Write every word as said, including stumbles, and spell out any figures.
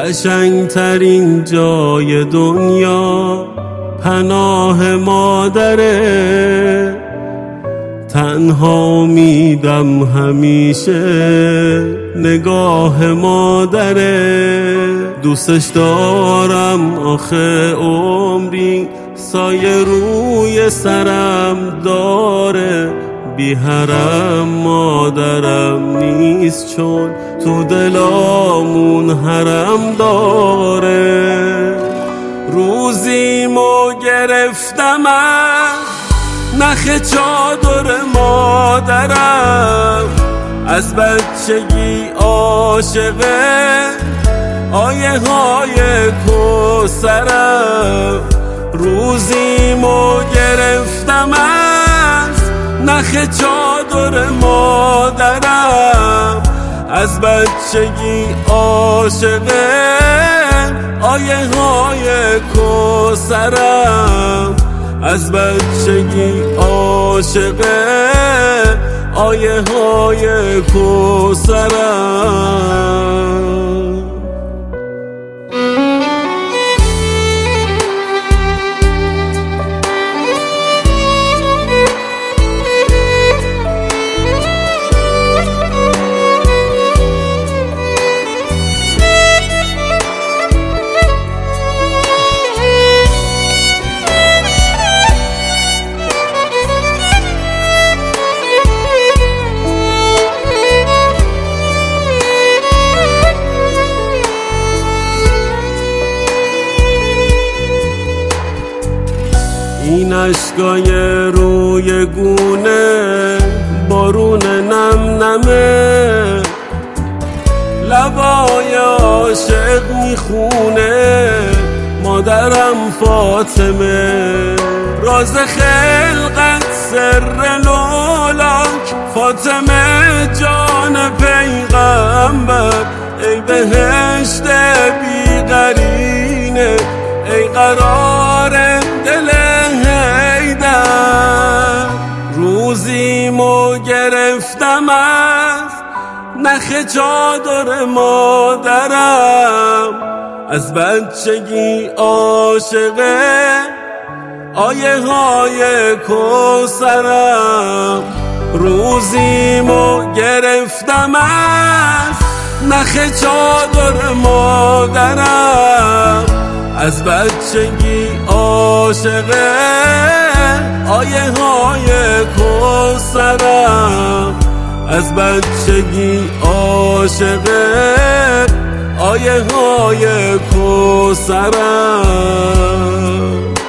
قشنگترین جای دنیا پناه مادره. تنها میدم همیشه نگاه مادره. دوستش دارم آخه عمری سایه روی سرم داره. بی حرم مادرم نیست چون تو دلامون حرم داره. روزیمو گرفتم از نخ چادر مادرم. از بچگی عاشقه آیه های کوثرم. روزیمو گرفتم از نخ چادر مادرم. از بچگی عاشقه آیه های کوثرم. از بچگی عاشقه آیه های کوثرم. این اشکای روی گونه بارون نم نمه. لبای عاشق میخونه مادرم فاطمه. راز خلقت سر لولاک فاطمه جان پیغمبر. ای بهشت بی قرینه ای قرار دل حیدر. روزیمو گرفتم از نخ چادر مادرم. از بچگی عاشقه آیه های کوثرم. روزیمو گرفتم از نخ چادر مادرم. از بچگی عاشقه آیه های کوثرم. از بچگی عاشقه آیه های کوثرم.